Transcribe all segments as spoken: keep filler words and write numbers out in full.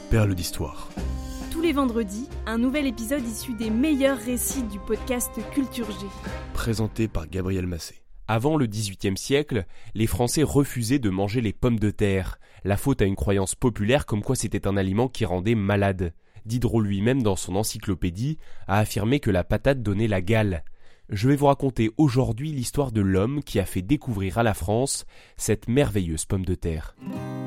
perles d'histoire. Tous les vendredis, un nouvel épisode issu des meilleurs récits du podcast Culture G. Présenté par Gabriel Massé. Avant le dix-huitième siècle, les Français refusaient de manger les pommes de terre, la faute à une croyance populaire comme quoi c'était un aliment qui rendait malade. Diderot lui-même, dans son encyclopédie, a affirmé que la patate donnait la gale. Je vais vous raconter aujourd'hui l'histoire de l'homme qui a fait découvrir à la France cette merveilleuse pomme de terre.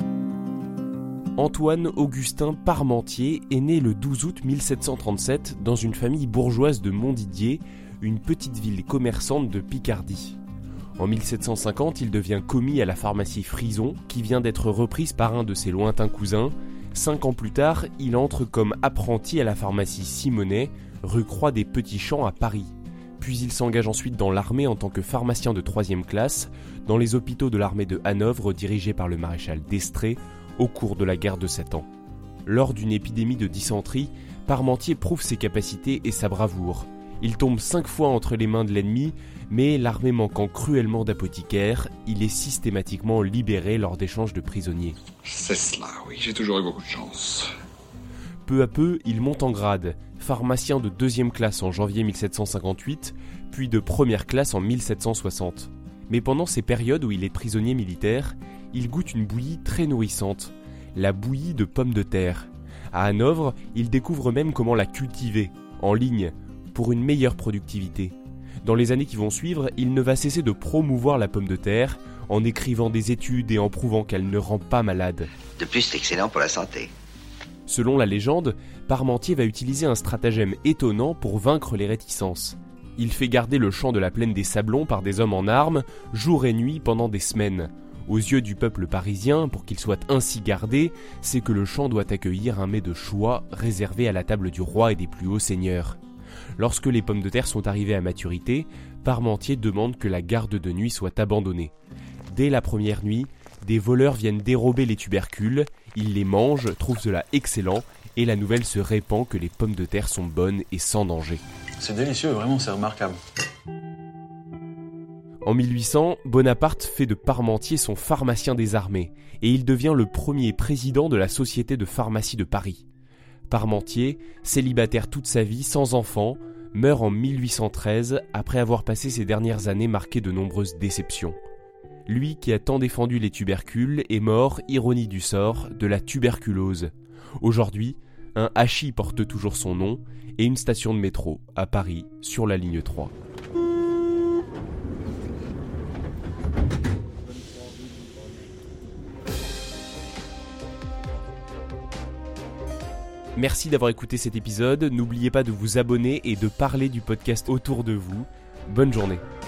Antoine Augustin Parmentier est né le douze août mille sept cent trente-sept dans une famille bourgeoise de Montdidier, une petite ville commerçante de Picardie. En mille sept cent cinquante, il devient commis à la pharmacie Frison, qui vient d'être reprise par un de ses lointains cousins. Cinq ans plus tard, il entre comme apprenti à la pharmacie Simonet, rue Croix des Petits Champs à Paris. Puis il s'engage ensuite dans l'armée en tant que pharmacien de troisième classe, dans les hôpitaux de l'armée de Hanovre dirigés par le maréchal d'Estrée, au cours de la guerre de Sept Ans. Lors d'une épidémie de dysenterie, Parmentier prouve ses capacités et sa bravoure. Il tombe cinq fois entre les mains de l'ennemi, mais l'armée manquant cruellement d'apothicaires, il est systématiquement libéré lors d'échanges de prisonniers. C'est cela, oui, j'ai toujours eu beaucoup de chance. Peu à peu, il monte en grade, pharmacien de deuxième classe en janvier mille sept cent cinquante-huit, puis de première classe en mille sept cent soixante. Mais pendant ces périodes où il est prisonnier militaire, il goûte une bouillie très nourrissante, la bouillie de pommes de terre. À Hanovre, il découvre même comment la cultiver, en ligne, pour une meilleure productivité. Dans les années qui vont suivre, il ne va cesser de promouvoir la pomme de terre, en écrivant des études et en prouvant qu'elle ne rend pas malade. De plus, c'est excellent pour la santé. Selon la légende, Parmentier va utiliser un stratagème étonnant pour vaincre les réticences. Il fait garder le champ de la plaine des Sablons par des hommes en armes, jour et nuit pendant des semaines. Aux yeux du peuple parisien, pour qu'il soit ainsi gardé, c'est que le champ doit accueillir un mets de choix réservé à la table du roi et des plus hauts seigneurs. Lorsque les pommes de terre sont arrivées à maturité, Parmentier demande que la garde de nuit soit abandonnée. Dès la première nuit, des voleurs viennent dérober les tubercules, ils les mangent, trouvent cela excellent, et la nouvelle se répand que les pommes de terre sont bonnes et sans danger. C'est délicieux, vraiment, c'est remarquable. En mille huit cents, Bonaparte fait de Parmentier son pharmacien des armées, et il devient le premier président de la Société de pharmacie de Paris. Parmentier, célibataire toute sa vie, sans enfant, meurt en mille huit cent treize après avoir passé ses dernières années marquées de nombreuses déceptions. Lui qui a tant défendu les tubercules est mort, ironie du sort, de la tuberculose. Aujourd'hui, un hachis porte toujours son nom et une station de métro à Paris sur la ligne trois. Merci d'avoir écouté cet épisode, n'oubliez pas de vous abonner et de parler du podcast autour de vous. Bonne journée.